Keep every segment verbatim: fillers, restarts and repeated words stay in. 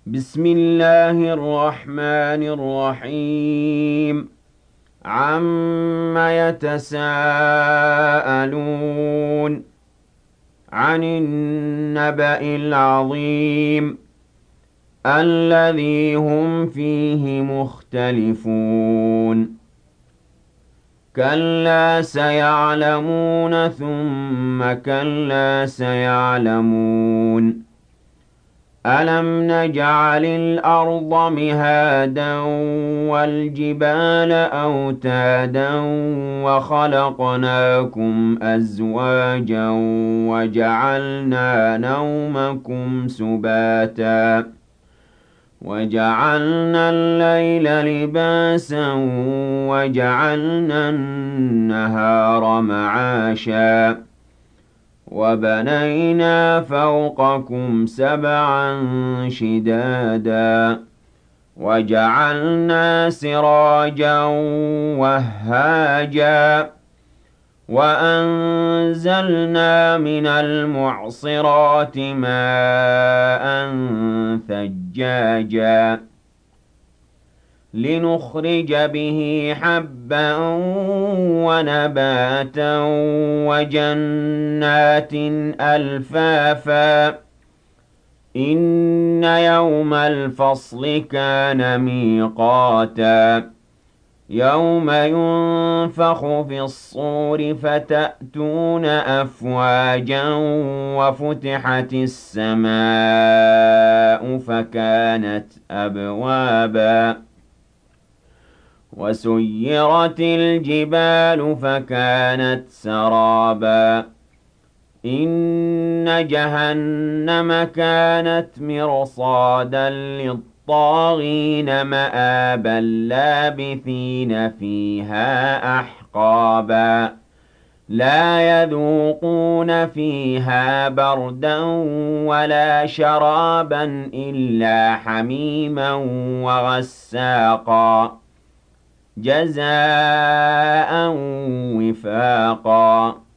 بسم الله الرحمن الرحيم. عم يتساءلون عن النبأ العظيم الذي هم فيه مختلفون. كلا سيعلمون ثم كلا سيعلمون. ألم نجعل الأرض مهادا والجبال أوتادا وخلقناكم أزواجا وجعلنا نومكم سباتا وجعلنا الليل لباسا وجعلنا النهار معاشا وبنينا فوقكم سبعا شدادا وجعلنا سراجا وهاجا وأنزلنا من المعصرات ماء ثجاجا لنخرج به حبا ونباتا وجنات ألفافا. إن يوم الفصل كان ميقاتا يوم ينفخ في الصور فتأتون أفواجا وفتحت السماء فكانت أبوابا وسيرت الجبال فكانت سرابا. إن جهنم كانت مرصادا للطاغين مآبا لابثين فيها أحقابا لا يذوقون فيها بردا ولا شرابا إلا حميما وغساقا جزاء وفاقا.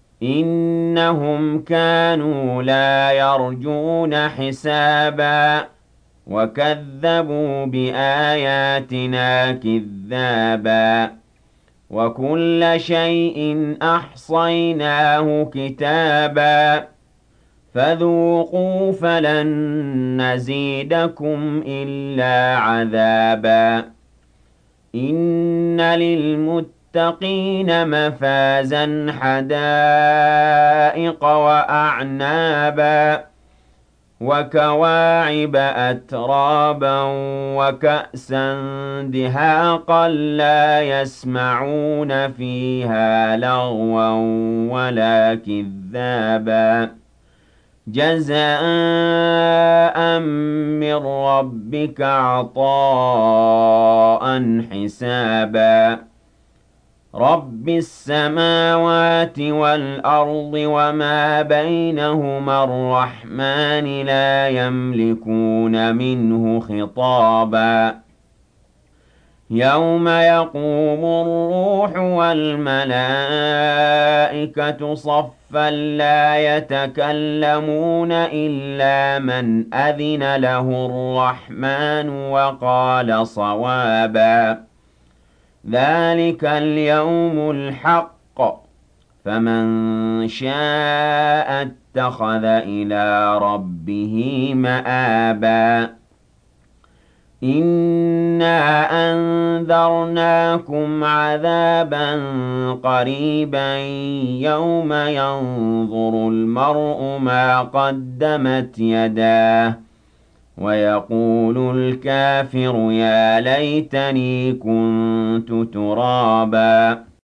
إنهم كانوا لا يرجون حسابا وكذبوا بآياتنا كذابا وكل شيء أحصيناه كتابا فذوقوا فلن نزيدكم إلا عذابا. إن للمتقين مفازا حدائق وأعنابا وكواعب أترابا وكأسا دهاقا لا يسمعون فيها لغوا ولا كذابا جزاء من ربك عطاء حسابا. رب السماوات والأرض وما بينهما الرحمن لا يملكون منه خطابا. يوم يقوم الروح والملائكة صفا لا يتكلمون إلا من أذن له الرحمن وقال صوابا. ذلك اليوم الحق فمن شاء اتخذ إلى ربه مآبا. إنا أنذرناكم عذابا قريبا يوم ينظر المرء ما قدمت يداه ويقول الكافر يا ليتني كنت ترابا.